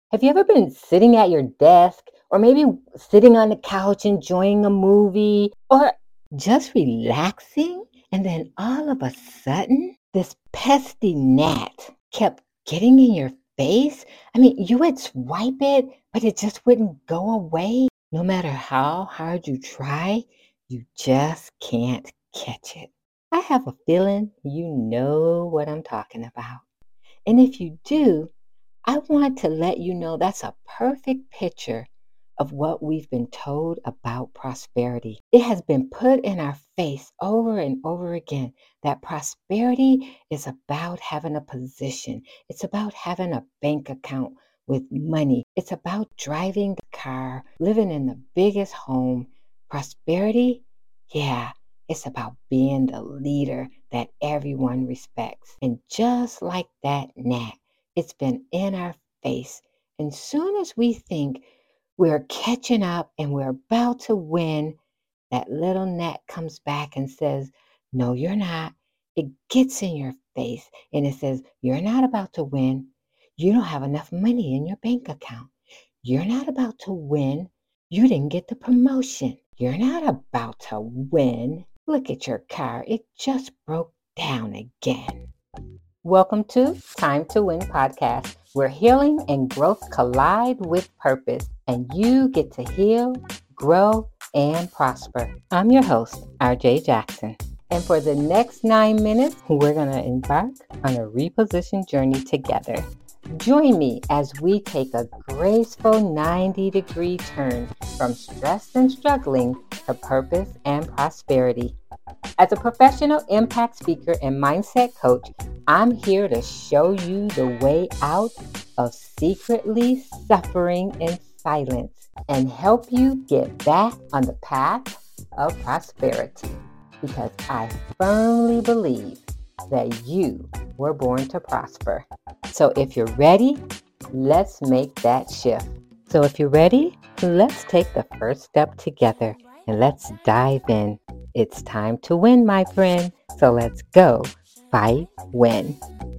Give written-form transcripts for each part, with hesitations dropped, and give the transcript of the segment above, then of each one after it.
Have you ever been sitting at your desk or maybe sitting on the couch enjoying a movie or just relaxing? And then all of a sudden, this pesky gnat kept getting in your face? You would swipe it, but it just wouldn't go away. No matter how hard you try, you just can't catch it. I have a feeling you know what I'm talking about. And if you do, I want to let you know that's a perfect picture of what we've been told about prosperity. It has been put in our face over and over again that prosperity is about having a position. It's about having a bank account with money. It's about driving the car, living in the biggest home. Prosperity, yeah, it's about being the leader that everyone respects. And just like that gnat, it's been in our face. And soon as we think we're catching up and we're about to win, that little gnat comes back and says, "No, you're not." It gets in your face and it says, "You're not about to win. You don't have enough money in your bank account. You're not about to win. You didn't get the promotion. You're not about to win. Look at your car. It just broke down again." Welcome to Time to Win podcast, where healing and growth collide with purpose, and you get to heal, grow, and prosper. I'm your host, RJ Jackson. And for the next 9 minutes, we're going to embark on a reposition journey together. Join me as we take a graceful 90-degree turn from stress and struggling to purpose and prosperity. As a professional impact speaker and mindset coach, I'm here to show you the way out of secretly suffering in silence and help you get back on the path of prosperity. Because I firmly believe that you were born to prosper. So if you're ready, let's make that shift. So if you're ready, let's take the first step together and let's dive in. It's time to win, my friend. So let's go fight, win.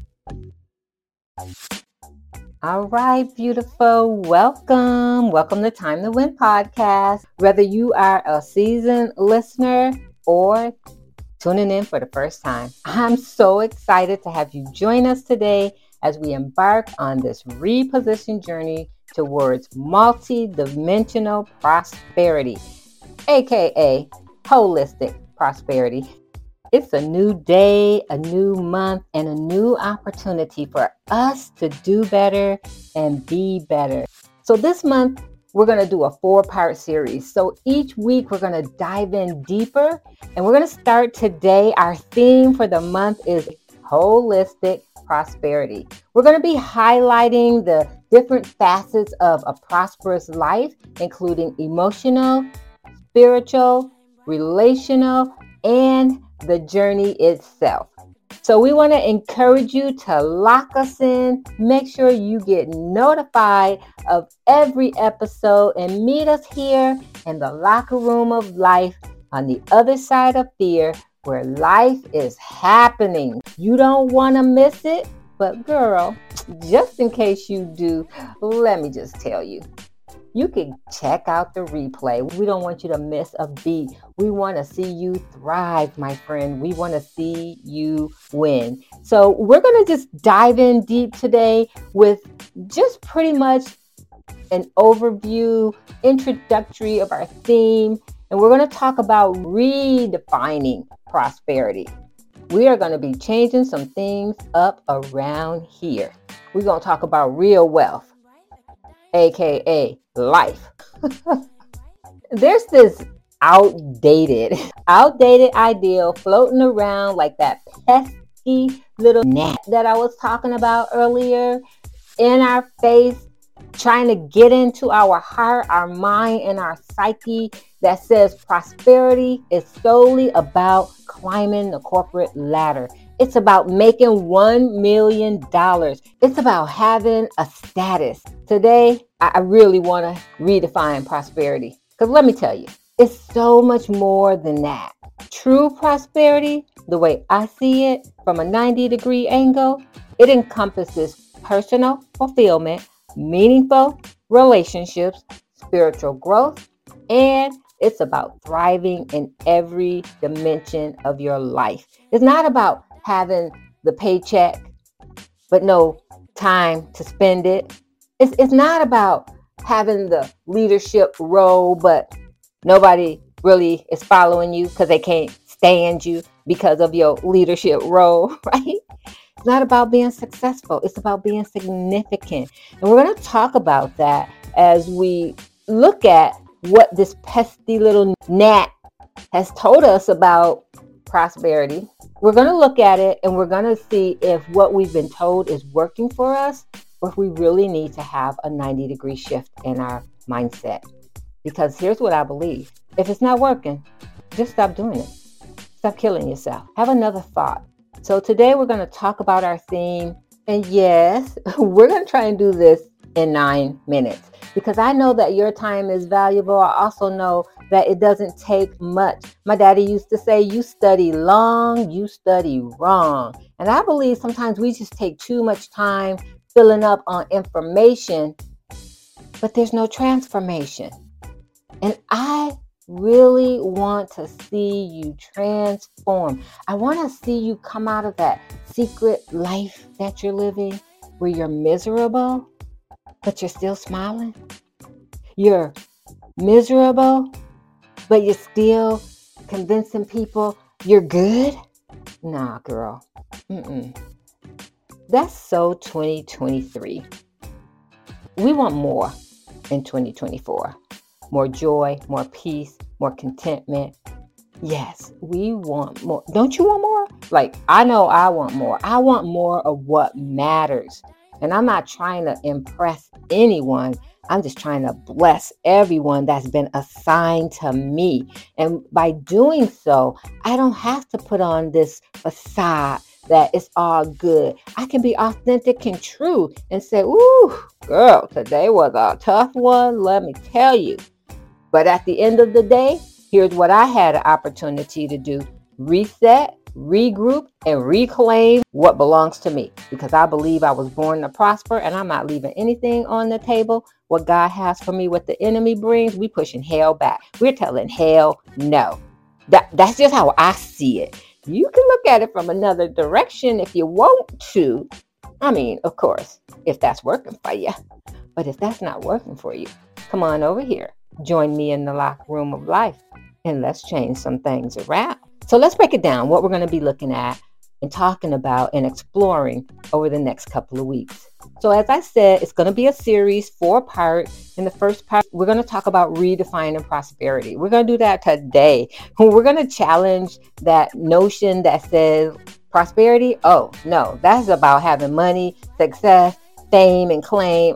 All right, beautiful. Welcome to Time to Win podcast. Whether you are a seasoned listener or tuning in for the first time, I'm so excited to have you join us today as we embark on this reposition journey towards multi-dimensional prosperity, aka holistic prosperity. It's a new day, a new month, and a new opportunity for us to do better and be better. So this month, we're going to do a 4-part series. So each week, we're going to dive in deeper, and we're going to start today. Our theme for the month is holistic prosperity. We're going to be highlighting the different facets of a prosperous life, including emotional, spiritual, relational, and the journey itself. So we want to encourage you to lock us in. Make sure you get notified of every episode and meet us here in the locker room of life on the other side of fear, where life is happening. You don't want to miss it, but girl, just in case you do, let me just tell you. You can check out the replay. We don't want you to miss a beat. We want to see you thrive, my friend. We want to see you win. So we're going to just dive in deep today with just pretty much an overview, introductory of our theme. And we're going to talk about redefining prosperity. We are going to be changing some things up around here. We're going to talk about real wealth, aka life. There's this outdated ideal floating around like that pesky little gnat that I was talking about earlier in our face, trying to get into our heart, our mind, and our psyche, that says prosperity is solely about climbing the corporate ladder. It's about making $1 million. It's about having a status. Today, I really want to redefine prosperity. Because let me tell you, it's so much more than that. True prosperity, the way I see it from a 90-degree angle, it encompasses personal fulfillment, meaningful relationships, spiritual growth, and it's about thriving in every dimension of your life. It's not about having the paycheck, but no time to spend it. It's not about having the leadership role, but nobody really is following you because they can't stand you because of your leadership role, right? It's not about being successful. It's about being significant. And we're going to talk about that as we look at what this pesky little gnat has told us about prosperity. We're going to look at it and we're going to see if what we've been told is working for us or if we really need to have a 90-degree shift in our mindset. Because here's what I believe. If it's not working, just stop doing it. Stop killing yourself. Have another thought. So today we're going to talk about our theme. And yes, we're going to try and do this in 9 minutes because I know that your time is valuable. I also know that it doesn't take much. My daddy used to say, you study long, you study wrong. And I believe sometimes we just take too much time filling up on information, but there's no transformation. And I really want to see you transform. I want to see you come out of that secret life that you're living where you're miserable, but you're still smiling. You're miserable, but you're still convincing people you're good. Nah, girl. That's so 2023. We want more in 2024. More joy, more peace, more contentment. Yes, we want more. Don't you want more? Like, I know I want more. I want more of what matters. And I'm not trying to impress anyone. I'm just trying to bless everyone that's been assigned to me. And by doing so, I don't have to put on this facade that it's all good. I can be authentic and true and say, ooh, girl, today was a tough one. Let me tell you. But at the end of the day, here's what I had an opportunity to do. Reset, regroup, and reclaim what belongs to me. Because I believe I was born to prosper and I'm not leaving anything on the table. What God has for me, what the enemy brings, we pushing hell back. We're telling hell no. That's just how I see it. You can look at it from another direction if you want to. I mean, of course, if that's working for you. But if that's not working for you, come on over here. Join me in the locker room of life and let's change some things around. So let's break it down, what we're going to be looking at and talking about and exploring over the next couple of weeks. So as I said, it's going to be a series, 4-part. In the first part, we're going to talk about redefining prosperity. We're going to do that today. We're going to challenge that notion that says prosperity. Oh, no, that's about having money, success, fame, and claim.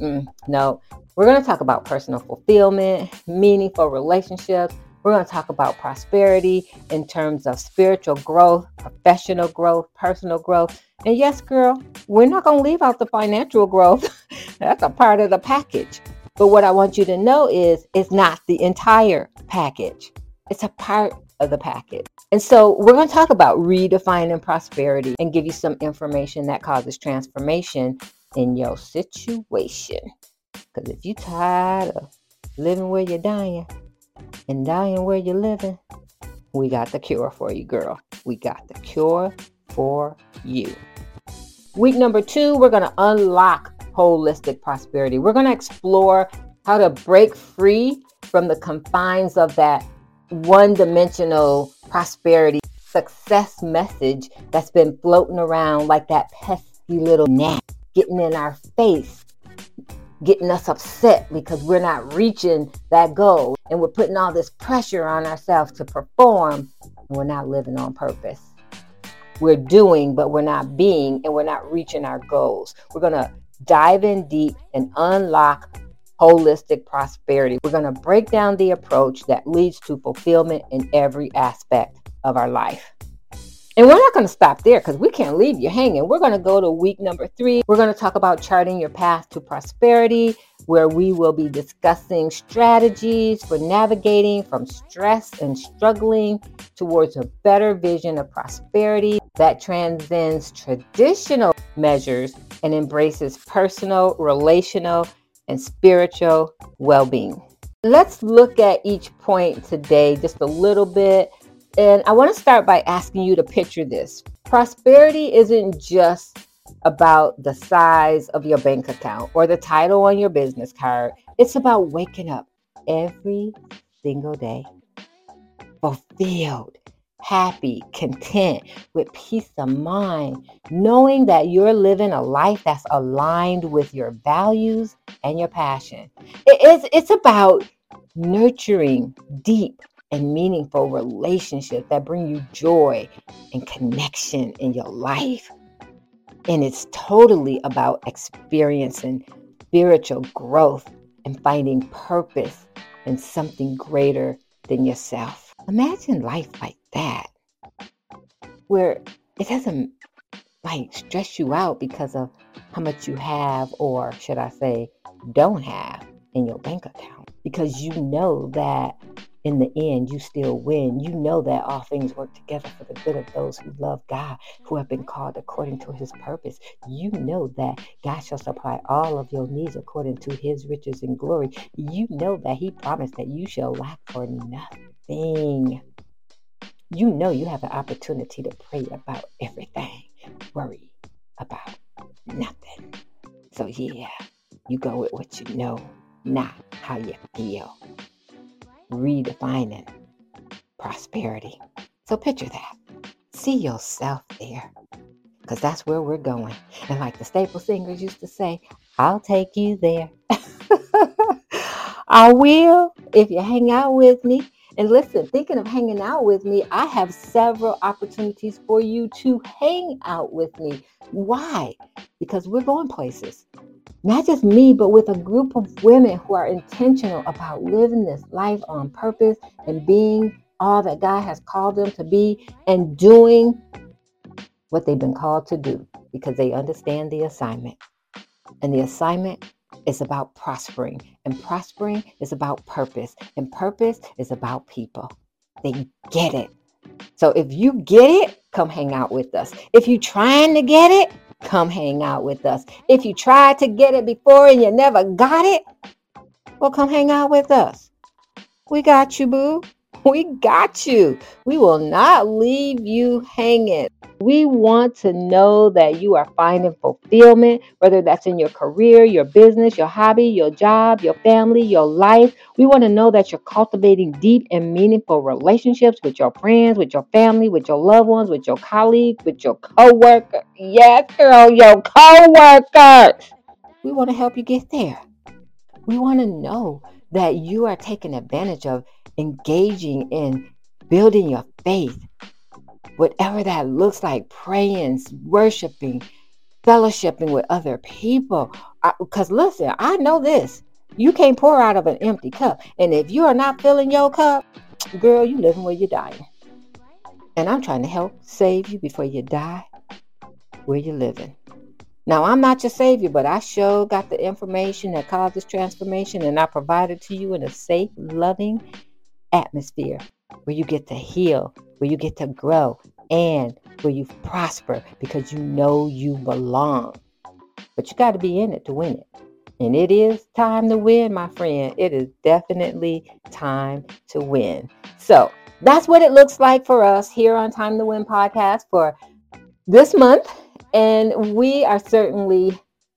No. We're going to talk about personal fulfillment, meaningful relationships. We're going to talk about prosperity in terms of spiritual growth, professional growth, personal growth. And yes, girl, we're not going to leave out the financial growth. That's a part of the package. But what I want you to know is it's not the entire package. It's a part of the package. And so we're going to talk about redefining prosperity and give you some information that causes transformation in your situation. Because if you're tired of living where you're dying and dying where you're living, we got the cure for you, girl. We got the cure for you. Week number 2, we're going to unlock holistic prosperity. We're going to explore how to break free from the confines of that one-dimensional prosperity success message that's been floating around like that pesky little gnat, getting in our face, getting us upset because we're not reaching that goal. And we're putting all this pressure on ourselves to perform, and we're not living on purpose. We're doing, but we're not being, and we're not reaching our goals. We're going to dive in deep and unlock holistic prosperity. We're going to break down the approach that leads to fulfillment in every aspect of our life. And we're not going to stop there because we can't leave you hanging. We're going to go to week number 3. We're going to talk about charting your path to prosperity. where we will be discussing strategies for navigating from stress and struggling towards a better vision of prosperity that transcends traditional measures and embraces personal, relational, and spiritual well-being. Let's look at each point today just a little bit. And I want to start by asking you to picture this. Prosperity isn't just about the size of your bank account or the title on your business card. It's about waking up every single day fulfilled, happy, content, with peace of mind, knowing that you're living a life that's aligned with your values and your passion. It's about nurturing deep and meaningful relationships that bring you joy and connection in your life. And it's totally about experiencing spiritual growth and finding purpose in something greater than yourself. Imagine life like that, where it doesn't stress you out because of how much you have, or should I say, don't have in your bank account. Because you know that in the end, you still win. You know that all things work together for the good of those who love God, who have been called according to his purpose. You know that God shall supply all of your needs according to his riches and glory. You know that he promised that you shall lack for nothing. You know you have an opportunity to pray about everything, worry about nothing. So yeah, you go with what you know, not how you feel. Redefining prosperity. So picture that. See yourself there, because that's where we're going. And like the Staple Singers used to say, I'll take you there. I will if you hang out with me. And listen, thinking of hanging out with me, I have several opportunities for you to hang out with me. Why? Because we're going places. Not just me, but with a group of women who are intentional about living this life on purpose and being all that God has called them to be and doing what they've been called to do because they understand the assignment. And the assignment is about prospering. And prospering is about purpose. And purpose is about people. They get it. So if you get it, come hang out with us. If you're trying to get it, come hang out with us. If you tried to get it before and you never got it, well, come hang out with us. We got you, boo. We got you. We will not leave you hanging. We want to know that you are finding fulfillment, whether that's in your career, your business, your hobby, your job, your family, your life. We want to know that you're cultivating deep and meaningful relationships with your friends, with your family, with your loved ones, with your colleagues, with your coworkers. Yes, girl, your coworkers. We want to help you get there. We want to know that you are taking advantage of engaging in building your faith, whatever that looks like, praying, worshiping, fellowshipping with other people. Because listen, I know this. You can't pour out of an empty cup. And if you are not filling your cup, girl, you living where you're dying. And I'm trying to help save you before you die where you're living. Now, I'm not your savior, but I sure got the information that causes transformation, and I provide it to you in a safe, loving atmosphere where you get to heal, where you get to grow, and where you prosper because you know you belong. But you got to be in it to win it. And it is time to win, my friend. It is definitely time to win. So that's what it looks like for us here on Time to Win podcast for this month. And we are certainly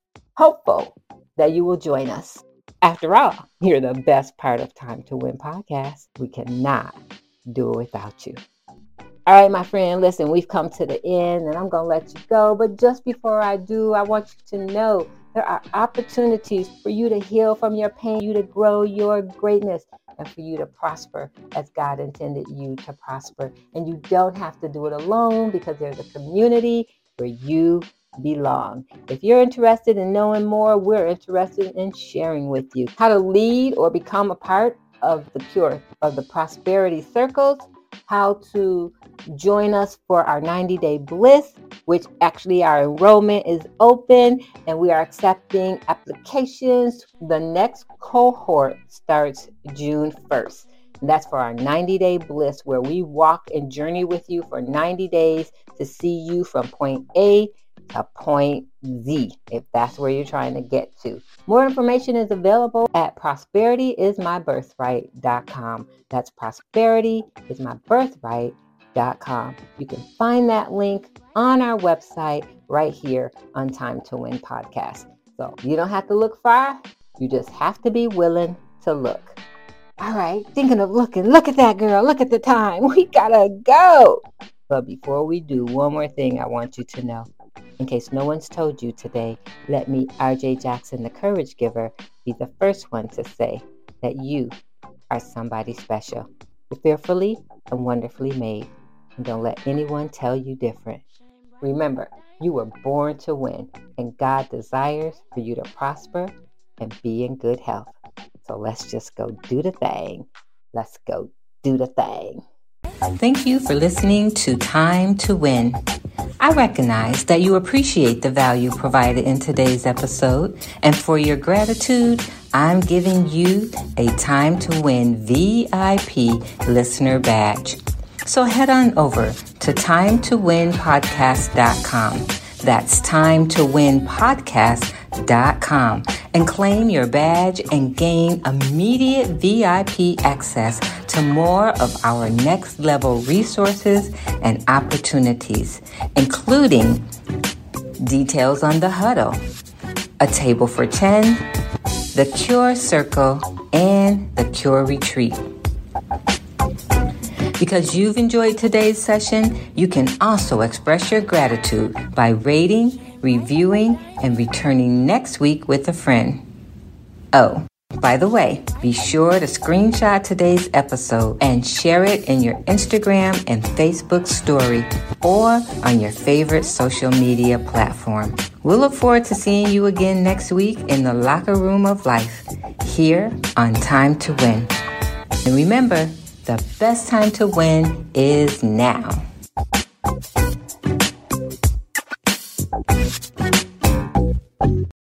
hopeful that you will join us. After all, you're the best part of Time to Win podcast. We cannot do it without you. All right, my friend, listen, we've come to the end and I'm going to let you go. But just before I do, I want you to know there are opportunities for you to heal from your pain, you to grow your greatness, and for you to prosper as God intended you to prosper. And you don't have to do it alone because there's a community where you belong. If you're interested in knowing more, we're interested in sharing with you how to lead or become a part of the prosperity circles, how to join us for our 90-day bliss, which actually our enrollment is open and we are accepting applications. The next cohort starts June 1st. And that's for our 90-day bliss, where we walk and journey with you for 90 days to see you from point A to point Z, if that's where you're trying to get to. More information is available at prosperityismybirthright.com. That's prosperityismybirthright.com. You can find that link on our website right here on Time to Win podcast. So you don't have to look far. You just have to be willing to look. All right, thinking of looking. Look at that, girl. Look at the time. We gotta go. But before we do, one more thing I want you to know. In case no one's told you today, let me, RJ Jackson, the Courage Giver, be the first one to say that you are somebody special. You're fearfully and wonderfully made. And don't let anyone tell you different. Remember, you were born to win, and God desires for you to prosper and be in good health. So let's just go do the thing. Let's go do the thing. Thank you for listening to Time to Win. I recognize that you appreciate the value provided in today's episode, and for your gratitude, I'm giving you a Time to Win VIP listener badge. So head on over to timetowinpodcast.com. That's timetowinpodcast.com and claim your badge and gain immediate VIP access to more of our next level resources and opportunities, including details on the huddle, a table for 10, the Cure Circle, and the Cure Retreat. Because you've enjoyed today's session, you can also express your gratitude by rating, reviewing, and returning next week with a friend. Oh, by the way, be sure to screenshot today's episode and share it in your Instagram and Facebook story or on your favorite social media platform. We'll look forward to seeing you again next week in the locker room of life, here on Time to Win. And remember, the best time to win is now.